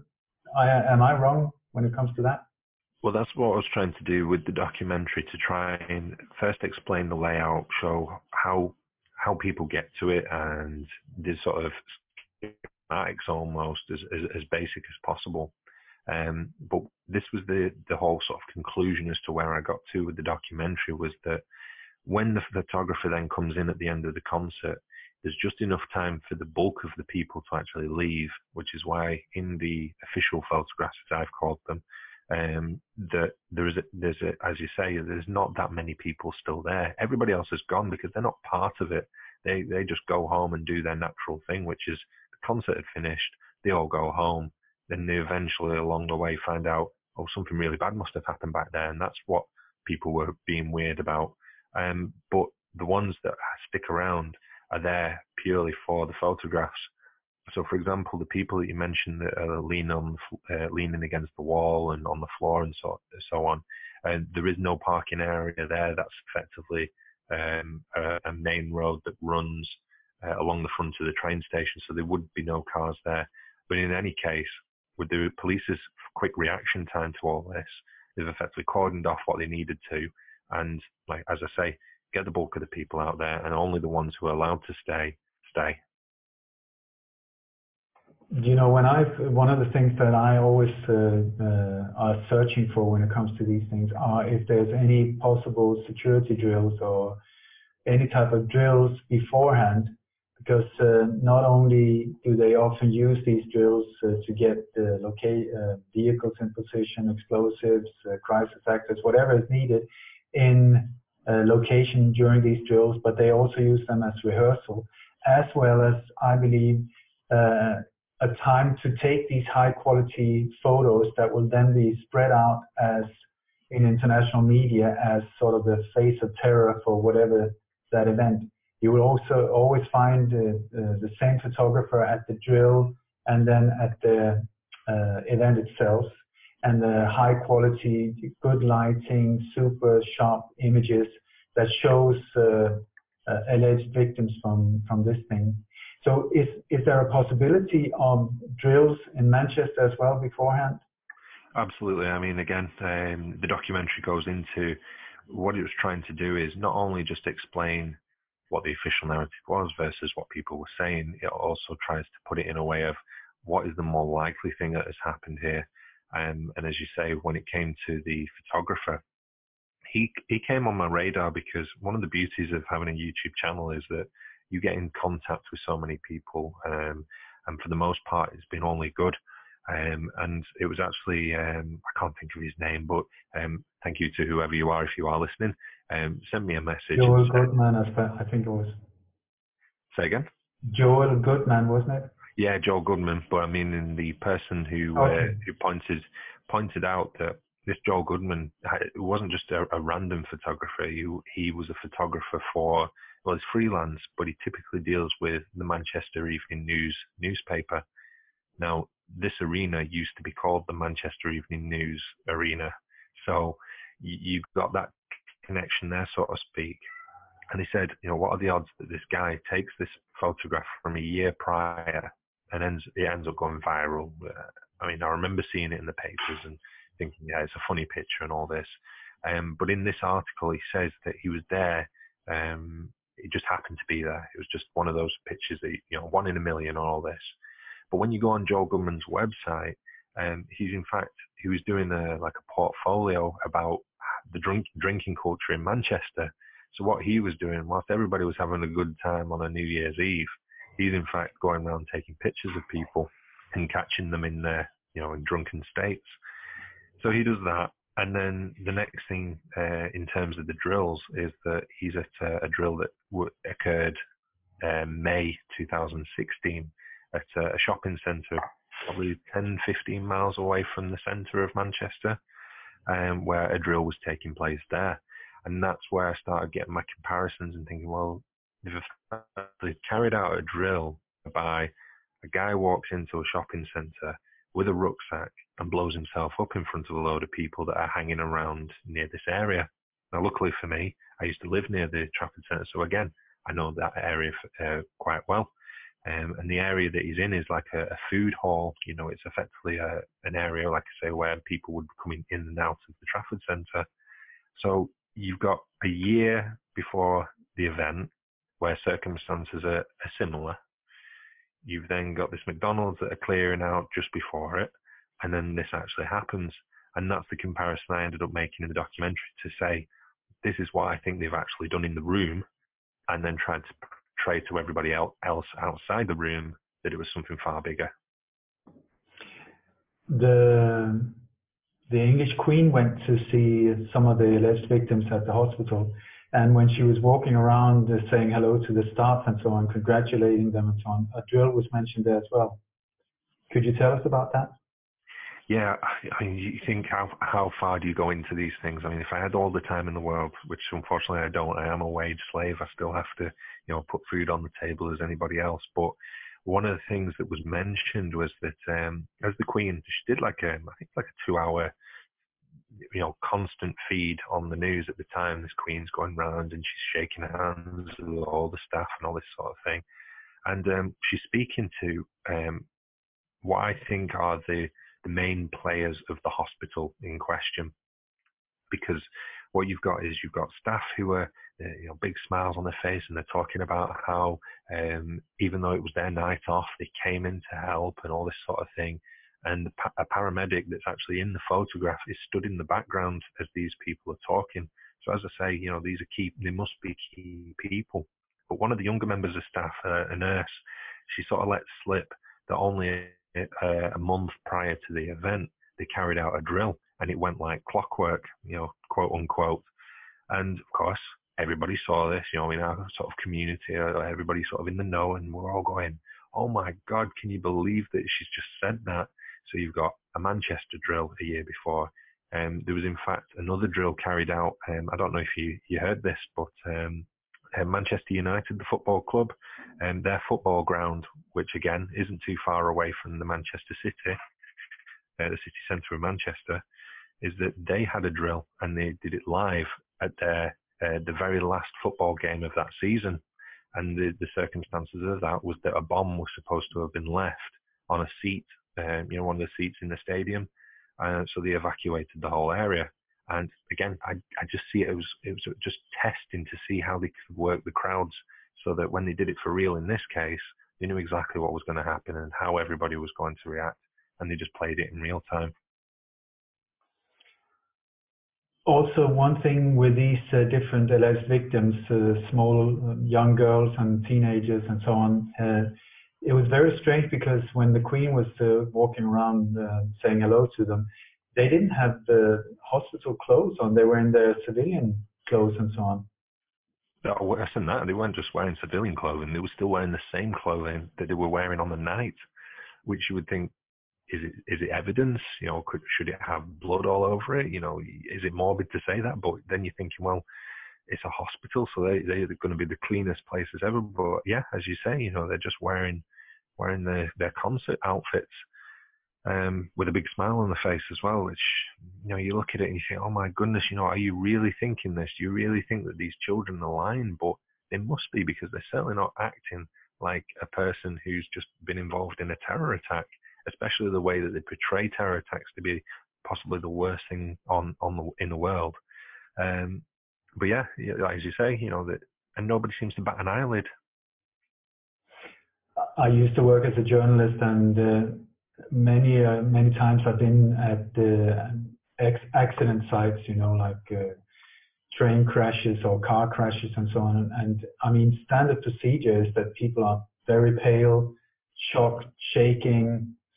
I am I wrong when it comes to that? Well, that's what I was trying to do with the documentary, to try and first explain the layout, show how how people get to it, and this sort of schematics almost as, as as basic as possible. Um, but this was the the whole sort of conclusion as to where I got to with the documentary, was that when the photographer then comes in at the end of the concert, there's just enough time for the bulk of the people to actually leave, which is why in the official photographs, as I've called them, um, that there is, a, there's a, as you say, there's not that many people still there. Everybody else has gone because they're not part of it. They they just go home and do their natural thing, which is the concert had finished, they all go home, then they eventually along the way find out, oh, something really bad must have happened back there, and that's what people were being weird about. Um, but the ones that stick around are there purely for the photographs. So, for example, the people that you mentioned that are leaning, on, uh, leaning against the wall and on the floor and so, so on, and uh, there is no parking area there. That's effectively um, a, a main road that runs uh, along the front of the train station, so there would be no cars there. But in any case, with the police's quick reaction time to all this, they've effectively cordoned off what they needed to, and, like as I say, get the bulk of the people out there, and only the ones who are allowed to stay, stay. You know, when I've one of the things that I always uh, uh, are searching for when it comes to these things are if there's any possible security drills or any type of drills beforehand, because uh, not only do they often use these drills uh, to get the loca- uh, vehicles in position, explosives, uh, crisis actors, whatever is needed in uh, location during these drills, but they also use them as rehearsal, as well as, I believe, uh, a time to take these high quality photos that will then be spread out as in international media as sort of the face of terror for whatever that event. You will also always find uh, uh, the same photographer at the drill and then at the uh, event itself, and the high quality, good lighting, super sharp images that shows uh, uh, alleged victims from, from this thing. So is, is there a possibility of drills in Manchester as well beforehand? Absolutely. I mean, again, um, the documentary goes into what it was trying to do is not only just explain what the official narrative was versus what people were saying, it also tries to put it in a way of what is the more likely thing that has happened here. Um, and as you say, when it came to the photographer, he he came on my radar because one of the beauties of having a YouTube channel is that you get in contact with so many people, um, and for the most part, it's been only good. Um, and it was actually, um, I can't think of his name, but um, thank you to whoever you are, if you are listening, um, send me a message. Joel Goodman, I think it was. Say again? Joel Goodman, wasn't it? Yeah, Joel Goodman, but I mean in the person who okay. uh, who pointed pointed out that this Joel Goodman, it wasn't just a, a random photographer. He, he was a photographer for, well, he's freelance, but he typically deals with the Manchester Evening News newspaper. Now, this arena used to be called the Manchester Evening News Arena. So you, you've got that connection there, so to speak. And he said, you know, what are the odds that this guy takes this photograph from a year prior and ends, it ends up going viral? Uh, I mean, I remember seeing it in the papers and thinking, yeah, it's a funny picture and all this. Um, but in this article, he says that he was there. Um, it just happened to be there. It was just one of those pictures that, you know, one in a million and all this. But when you go on Joel Goodman's website, um, he's in fact, he was doing a, like a portfolio about the drink, drinking culture in Manchester. So what he was doing, whilst everybody was having a good time on a New Year's Eve, he's in fact going around taking pictures of people and catching them in their, you know, in drunken states. So he does that. And then the next thing uh, in terms of the drills is that he's at uh, a drill that w- occurred uh, May two thousand sixteen at uh, a shopping centre, probably ten, fifteen miles away from the centre of Manchester, um, where a drill was taking place there. And that's where I started getting my comparisons and thinking, well, they've carried out a drill by a guy walks into a shopping centre with a rucksack and blows himself up in front of a load of people that are hanging around near this area. Now, luckily for me, I used to live near the Trafford Centre, so again, I know that area uh, quite well. Um, and the area that he's in is like a, a food hall. You know, it's effectively a, an area, like I say, where people would be coming in and out of the Trafford Centre. So you've got a year before the event where circumstances are, are similar. You've then got this McDonald's that are clearing out just before it, and then this actually happens. And that's the comparison I ended up making in the documentary to say, this is what I think they've actually done in the room, and then tried to portray to everybody else outside the room that it was something far bigger. The the English Queen went to see some of the alleged victims at the hospital, and when she was walking around uh, saying hello to the staff and so on, congratulating them and so on, a drill was mentioned there as well. Could you tell us about that? Yeah, I mean, you think how how far do you go into these things? I mean, if I had all the time in the world, which unfortunately I don't, I am a wage slave. I still have to, you know, put food on the table as anybody else. But one of the things that was mentioned was that um, as the Queen, she did like a, I think like a two-hour, you know, constant feed on the news at the time. This Queen's going round and she's shaking hands with all the staff and all this sort of thing, and um, she's speaking to um, what I think are the the main players of the hospital in question, because what you've got is you've got staff who are, uh, you know, big smiles on their face, and they're talking about how um, even though it was their night off, they came in to help and all this sort of thing. And a paramedic that's actually in the photograph is stood in the background as these people are talking. So as I say, you know, these are key, they must be key people. But one of the younger members of staff, uh, a nurse, she sort of let slip that only Uh, a month prior to the event, they carried out a drill, and it went like clockwork, you know, quote unquote. And of course, everybody saw this, you know, in our sort of community, everybody sort of in the know, and we're all going, oh my God, can you believe that she's just said that? So you've got a Manchester drill a year before. Um, there was in fact another drill carried out. Um, I don't know if you, you heard this, but um, Uh, Manchester United, the football club, and um, their football ground, which again isn't too far away from the Manchester City, uh, the city centre of Manchester, is that they had a drill and they did it live at their uh, the very last football game of that season. And the, the circumstances of that was that a bomb was supposed to have been left on a seat, um, you know, one of the seats in the stadium, uh, so they evacuated the whole area. And again, I, I just see it, it was it was just testing to see how they could work the crowds, so that when they did it for real in this case, they knew exactly what was going to happen and how everybody was going to react, and they just played it in real time. Also, one thing with these uh, different alleged victims, uh, small uh, young girls and teenagers and so on, uh, it was very strange because when the Queen was uh, walking around uh, saying hello to them, they didn't have the hospital clothes on. They were in their civilian clothes and so on. No, worse than that, they weren't just wearing civilian clothing. They were still wearing the same clothing that they were wearing on the night, which you would think, is it is it evidence? You know, could, should it have blood all over it? You know, is it morbid to say that? But then you're thinking, well, it's a hospital, so they, they're going to be the cleanest places ever. But yeah, as you say, you know, they're just wearing wearing their, their concert outfits. Um, with a big smile on the face as well, which, you know, you look at it and you think, oh my goodness, you know, are you really thinking this? Do you really think that these children are lying? But they must be, because they're certainly not acting like a person who's just been involved in a terror attack, especially the way that they portray terror attacks to be possibly the worst thing on, on the, in the world. Um, but yeah, as you say, you know, that, and nobody seems to bat an eyelid. I used to work as a journalist, and uh, many uh, many times I've been at the uh, accident sites, you know, like uh, train crashes or car crashes and so on. And I mean, standard procedure is that people are very pale, shocked, shaking,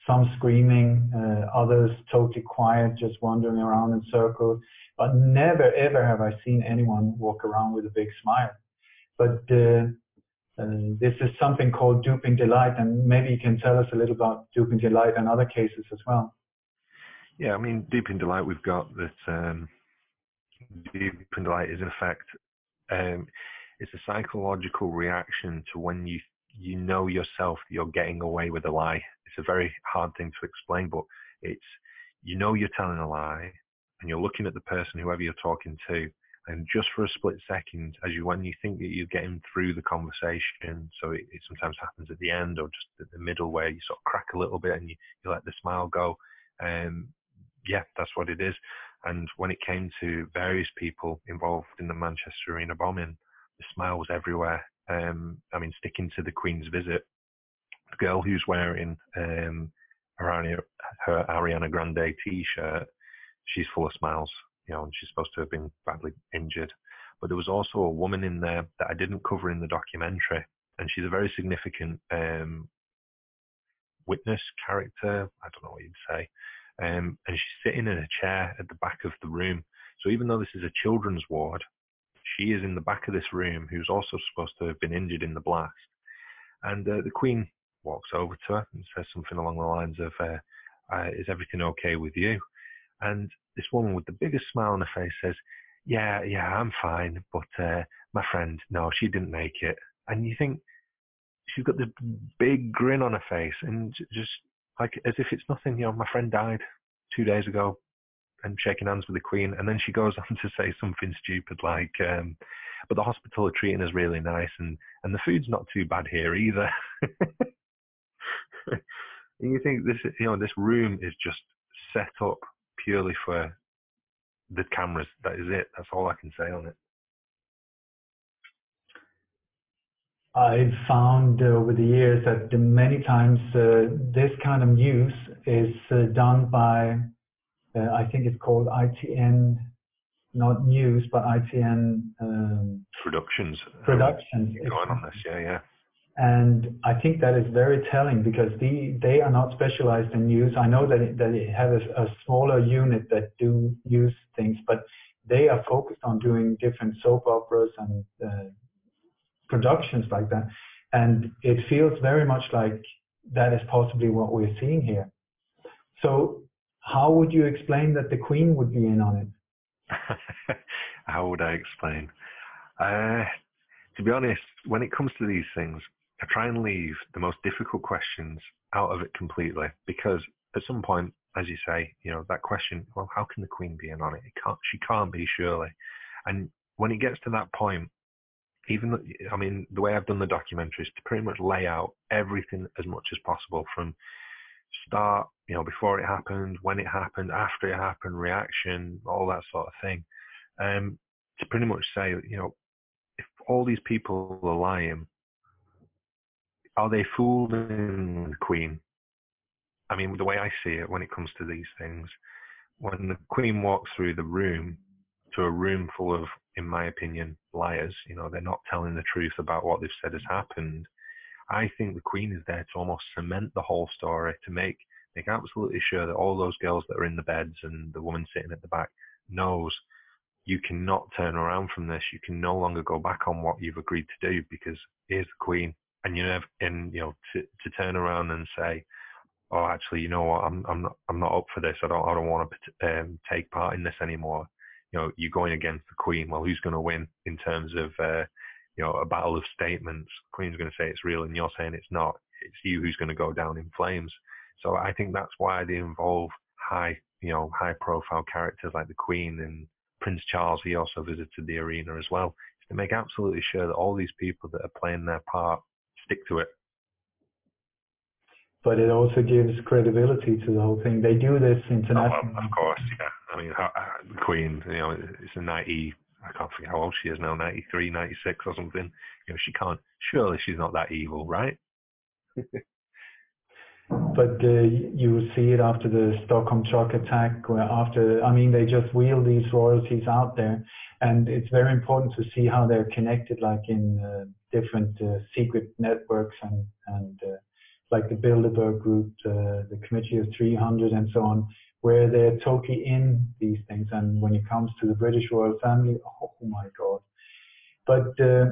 some screaming, uh, others totally quiet, just wandering around in circles. But never, ever have I seen anyone walk around with a big smile. But uh, uh, this is something called duping delight, and maybe you can tell us a little about duping delight and other cases as well. Yeah, I mean, duping delight, we've got that um, duping delight is in effect, um, it's a psychological reaction to when you you know yourself that you're getting away with a lie. It's a very hard thing to explain, but it's, you know you're telling a lie, and you're looking at the person, whoever you're talking to, and just for a split second, as you when you think that you're getting through the conversation, so it, it sometimes happens at the end or just at the middle where you sort of crack a little bit and you, you let the smile go. Um, yeah, that's what it is. And when it came to various people involved in the Manchester Arena bombing, the smile was everywhere. Um, I mean, sticking to the Queen's visit, the girl who's wearing um, her, her Ariana Grande T-shirt, she's full of smiles, you know, and she's supposed to have been badly injured. But there was also a woman in there that I didn't cover in the documentary, and she's a very significant um, witness character, I don't know what you'd say, um, and she's sitting in a chair at the back of the room. So even though this is a children's ward, she is in the back of this room, who's also supposed to have been injured in the blast. And uh, the Queen walks over to her and says something along the lines of, uh, uh, is everything okay with you? And this woman with the biggest smile on her face says, yeah, yeah, I'm fine, but uh, my friend, no, she didn't make it. And you think, she's got this big grin on her face, and just like as if it's nothing, you know, my friend died two days ago, and shaking hands with the Queen. And then she goes on to say something stupid like, um, but the hospital are treating us really nice, and, and the food's not too bad here either. And you think this, you know, this room is just set up purely for the cameras. That is it. That's all I can say on it. I've found uh, over the years that many times uh, this kind of news is uh, done by, uh, I think it's called I T N, not news, but I T N um, productions. Productions. Um, going on this, yeah, yeah. And I think that is very telling, because the, they are not specialized in news. I know that it, that it has a, a smaller unit that do news things, but they are focused on doing different soap operas and uh, productions like that. And it feels very much like that is possibly what we're seeing here. So how would you explain that the Queen would be in on it? How would I explain? Uh, to be honest, when it comes to these things, I try and leave the most difficult questions out of it completely, because at some point, as you say, you know, that question, well, how can the Queen be in on it? It can't, she can't be, surely. And when it gets to that point, even though, I mean, the way I've done the documentary is to pretty much lay out everything as much as possible, from start, you know, before it happened, when it happened, after it happened, reaction, all that sort of thing. Um, to pretty much say, you know, if all these people are lying, are they fooling the Queen? I mean, the way I see it when it comes to these things, when the Queen walks through the room to a room full of, in my opinion, liars, you know, they're not telling the truth about what they've said has happened. I think the Queen is there to almost cement the whole story, to make make absolutely sure that all those girls that are in the beds and the woman sitting at the back knows you cannot turn around from this. You can no longer go back on what you've agreed to do, because here's the Queen. And you know, and you know, to to turn around and say, oh, actually, you know what, I'm I'm not I'm not up for this. I don't I don't want to um, take part in this anymore. You know, you're going against the Queen. Well, who's going to win in terms of uh, you know, a battle of statements? Queen's going to say it's real, and you're saying it's not. It's you who's going to go down in flames. So I think that's why they involve high, you know, high-profile characters like the Queen, and Prince Charles. He also visited the arena as well, to make absolutely sure that all these people that are playing their part stick to it. But it also gives credibility to the whole thing. They do this internationally. Oh, well, of course, yeah. I mean, how, uh, the Queen, you know, it's a ninety, I can't forget how old she is now, ninety-three, ninety-six or something. You know, she can't, surely she's not that evil, right? But uh, you see it after the Stockholm truck attack, where after, I mean, they just wheel these royalties out there. And it's very important to see how they're connected, like in uh, different uh, secret networks and, and uh, like the Bilderberg Group, the, the Committee of three hundred, and so on, where they're totally in these things. And when it comes to the British royal family, oh my God. But uh,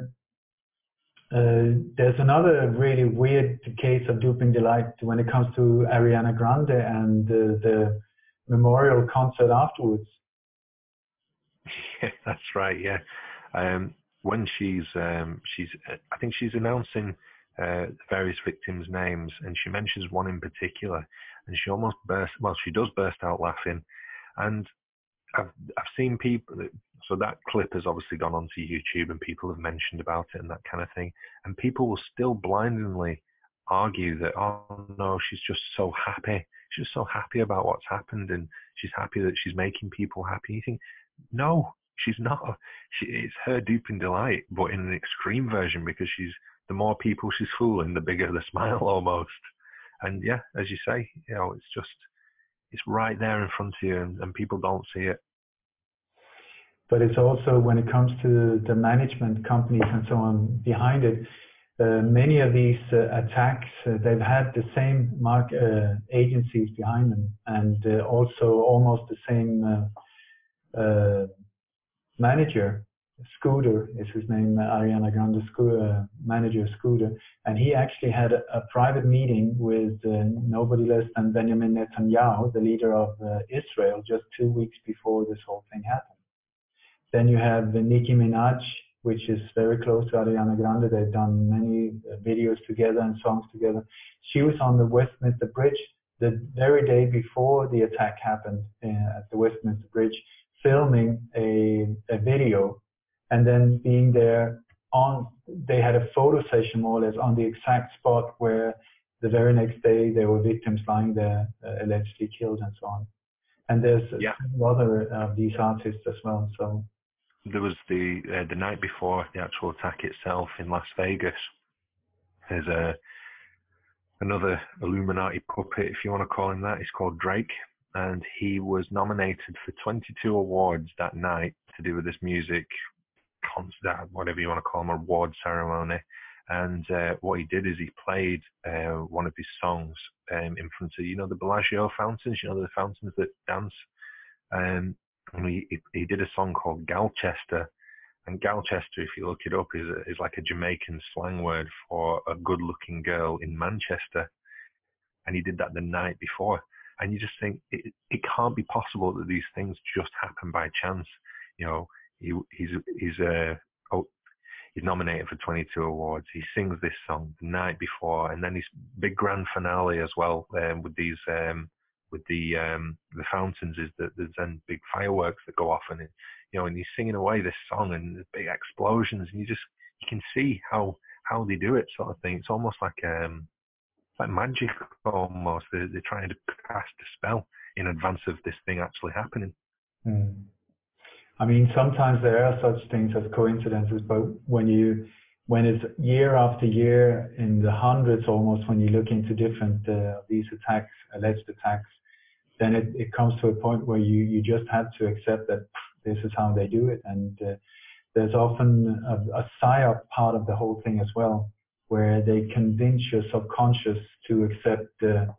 uh, there's another really weird case of duping delight when it comes to Ariana Grande and uh, the memorial concert afterwards. Yeah, that's right. Yeah, um, when she's um, she's I think she's announcing uh, various victims' names, and she mentions one in particular, and she almost burst. Well, she does burst out laughing, and I've I've seen people. So that clip has obviously gone onto YouTube, and people have mentioned about it and that kind of thing, and people will still blindly argue that, oh no, she's just so happy. She's just so happy about what's happened, and she's happy that she's making people happy. You think, no, she's not. She, it's her duping delight, but in an extreme version, because she's the more people she's fooling, the bigger the smile almost. And yeah, as you say, you know, it's just it's right there in front of you, and, and people don't see it. But it's also when it comes to the management companies and so on behind it. Uh, many of these uh, attacks, uh, they've had the same mark uh, agencies behind them, and uh, also almost the same uh, uh, manager. Scooter is his name, Ariana Grande Scooter, uh, manager Scooter, and he actually had a, a private meeting with uh, nobody less than Benjamin Netanyahu, the leader of uh, Israel, just two weeks before this whole thing happened. Then you have the Nicki Minaj, which is very close to Ariana Grande. They've done many uh, videos together and songs together. She was on the Westminster Bridge the very day before the attack happened uh, at the Westminster Bridge, filming a, a video, and then being there on, they had a photo session more or less on the exact spot where the very next day there were victims lying there, uh, allegedly killed and so on. And there's yeah. other of uh, these artists as well. So there was the uh, the night before the actual attack itself in Las Vegas. There's a another Illuminati puppet, if you want to call him that. He's called Drake, and he was nominated for twenty-two awards that night to do with this music concert, whatever you want to call them, award ceremony. And uh, what he did is he played uh, one of his songs um, in front of, you know, the Bellagio fountains, you know, the fountains that dance. Um, and he, he did a song called Galchester. And Galchester, if you look it up, is, is like a Jamaican slang word for a good-looking girl in Manchester. And he did that the night before. And you just think, it, it can't be possible that these things just happen by chance. You know, he, he's he's uh, oh, he's nominated for twenty-two awards. He sings this song the night before, and then his big grand finale as well um, with these um, with the um, the fountains is that there's then big fireworks that go off, and it, you know, and he's singing away this song and the big explosions, and you just you can see how how they do it, sort of thing. It's almost like um like magic almost. They're, they're trying to cast a spell in advance of this thing actually happening. Mm. I mean, sometimes there are such things as coincidences, but when you, when it's year after year in the hundreds almost, when you look into different uh, these attacks, alleged attacks, then it, it comes to a point where you, you just have to accept that this is how they do it. And uh, there's often a, a psyop part of the whole thing as well, where they convince your subconscious to accept uh,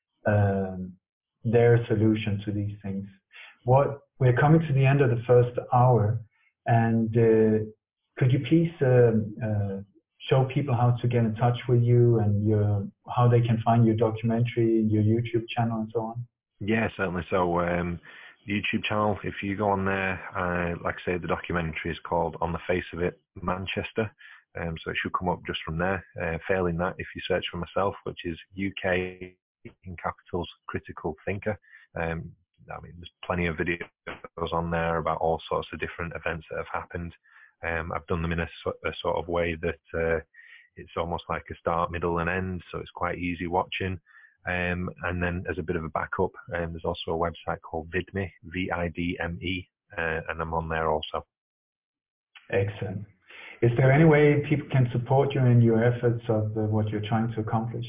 um, their solution to these things. What we're coming to the end of the first hour, and uh, could you please uh, uh, show people how to get in touch with you and your, how they can find your documentary, your YouTube channel, and so on? Yeah, certainly. So um, the YouTube channel, if you go on there, uh, like I say, the documentary is called On the Face of It, Manchester. Um, so it should come up just from there. Uh, failing that, if you search for myself, which is U K in capitals, Critical Thinker. Um, I mean, there's plenty of videos on there about all sorts of different events that have happened. Um, I've done them in a, a sort of way that uh, it's almost like a start, middle, and end, so it's quite easy watching. Um, and then as a bit of a backup, um, there's also a website called VidMe, V I D M E, uh, and I'm on there also. Excellent. Is there any way people can support you in your efforts of uh, what you're trying to accomplish?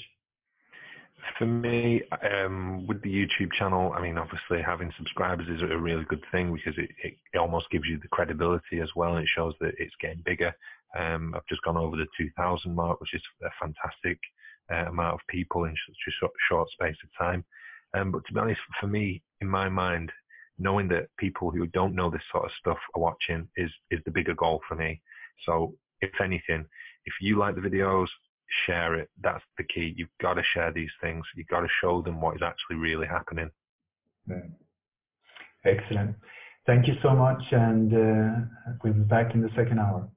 For me, um, with the YouTube channel, I mean, obviously having subscribers is a really good thing because it, it, it almost gives you the credibility as well, and it shows that it's getting bigger. Um, I've just gone over the two thousand mark, which is a fantastic uh, amount of people in such a short, short space of time. Um, but to be honest, for me, in my mind, knowing that people who don't know this sort of stuff are watching is is the bigger goal for me. So if anything, if you like the videos, share it. That's the key. You've got to share these things. You've got to show them what is actually really happening. Yeah. Excellent. Thank you so much, and uh, we'll be back in the second hour.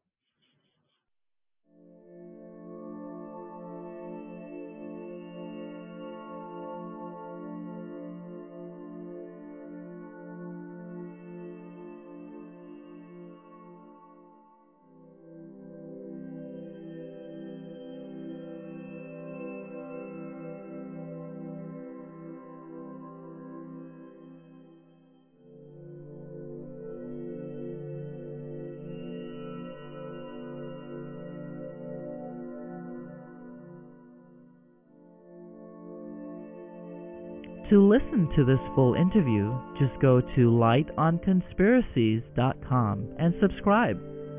To listen to this full interview, just go to light on conspiracies dot com and subscribe.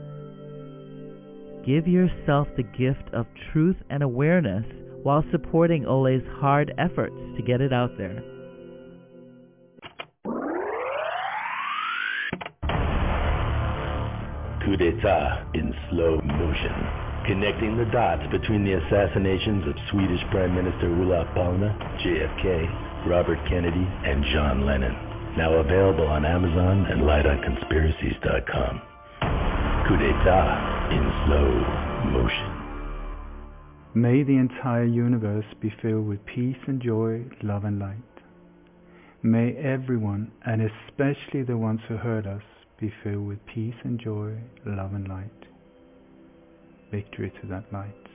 Give yourself the gift of truth and awareness while supporting Ole's hard efforts to get it out there. Coup d'etat in slow motion. Connecting the dots between the assassinations of Swedish Prime Minister Olof Palme, J F K, Robert Kennedy, and John Lennon. Now available on Amazon and light on conspiracies dot com. Coup d'etat in slow motion. May the entire universe be filled with peace and joy, love and light. May everyone, and especially the ones who hurt us, be filled with peace and joy, love and light. Victory to that light.